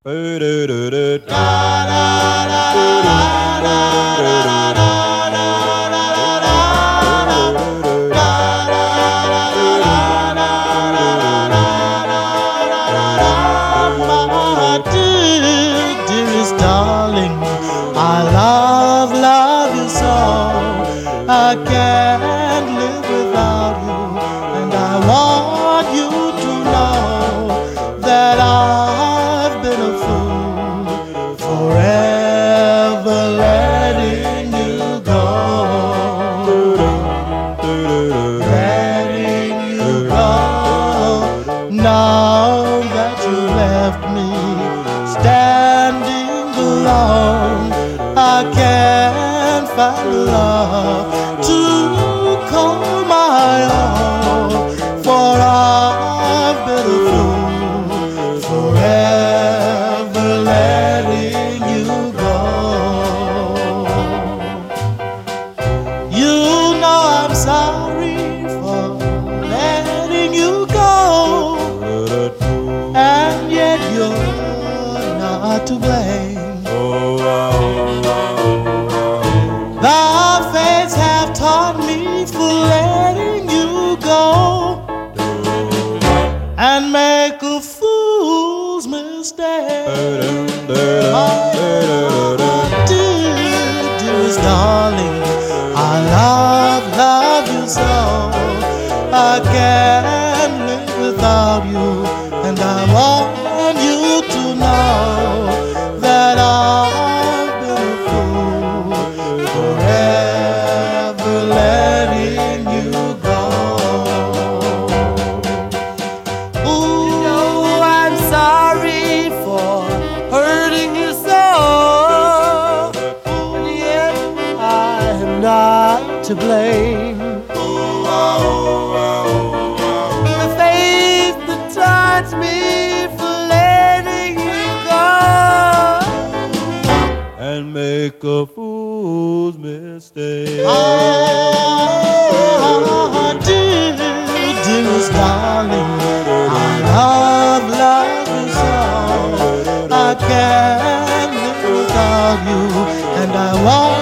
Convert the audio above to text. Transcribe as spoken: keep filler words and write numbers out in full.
My dear, dearest darling, I love, love you so. I can't live without you, and I want you to know that I've been a fool, forever letting you go, letting you go. Now that you left me standing alone, I can't find love to call my own, for I've been a fool, forever letting you go. You know I'm sorry for letting you go, and yet you're not to blame. The fates have taught me for letting you go and make a fool's mistake. Oh, dear, dearest darling, I love, love you so. I can't live without you, and I want you to know that I've been a fool, forever letting you go. Ooh, I'm sorry for hurting you so, and yet I am not to blame. The faith that taught me for letting you go and make a fool's mistake. Oh, dear, dearest darling, I love, love you so. I can't live without you, and I want